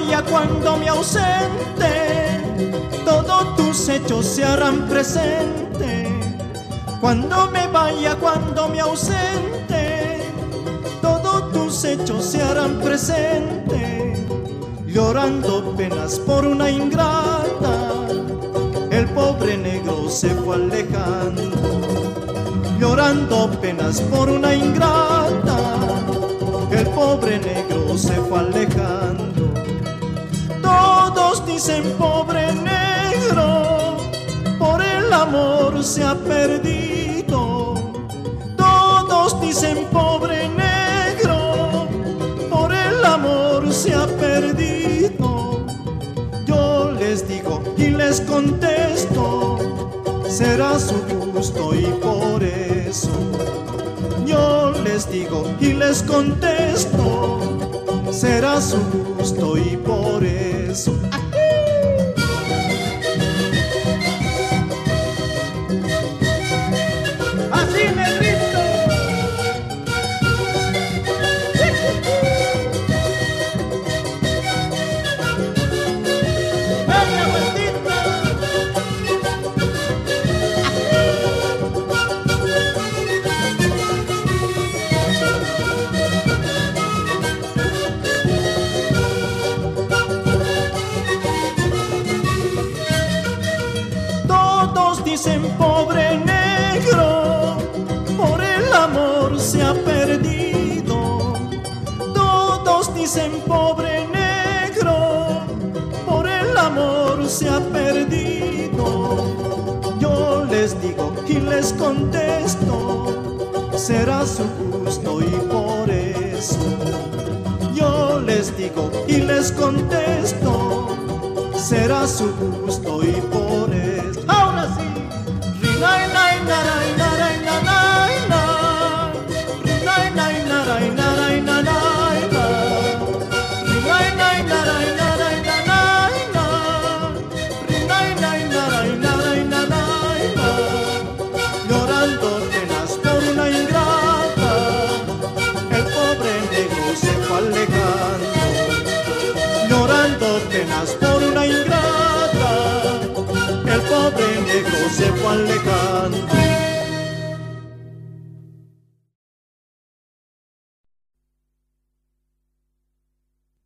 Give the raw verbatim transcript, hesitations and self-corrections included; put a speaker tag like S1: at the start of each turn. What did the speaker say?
S1: vaya, cuando me ausente, todos tus hechos se harán presente. Cuando me vaya, cuando me ausente, todos tus hechos se harán presente. Llorando penas por una ingrata, el pobre negro se fue alejando. Llorando penas por una ingrata, el pobre negro se fue alejando. Todos dicen pobre negro, por el amor se ha perdido. Todos dicen pobre negro, por el amor se ha perdido. Yo les digo y les contesto, será su gusto y por eso. Yo les digo y les contesto, será su gusto y por eso.
S2: Así, negrito. Venga, vueltita.
S1: Todos dicen pobre negro, por el amor se ha perdido. Todos dicen pobre negro, por el amor se ha perdido. Yo les digo y les contesto, será su gusto y por eso. Yo les digo y les contesto, será su gusto y por eso.
S2: Ahora sí.
S1: Rinay, nay, naray, naray, nanay, na. Rinay, nay, naray, naray, nanay, na. Rinay, nay, naray, naray, nanay, na. Rinay, nay, naray, naray, nanay, na. Llorando penas por una ingrata, el pobre negro se fue alejando. Llorando penas por una ingrata, el pobre negro se fue alejando.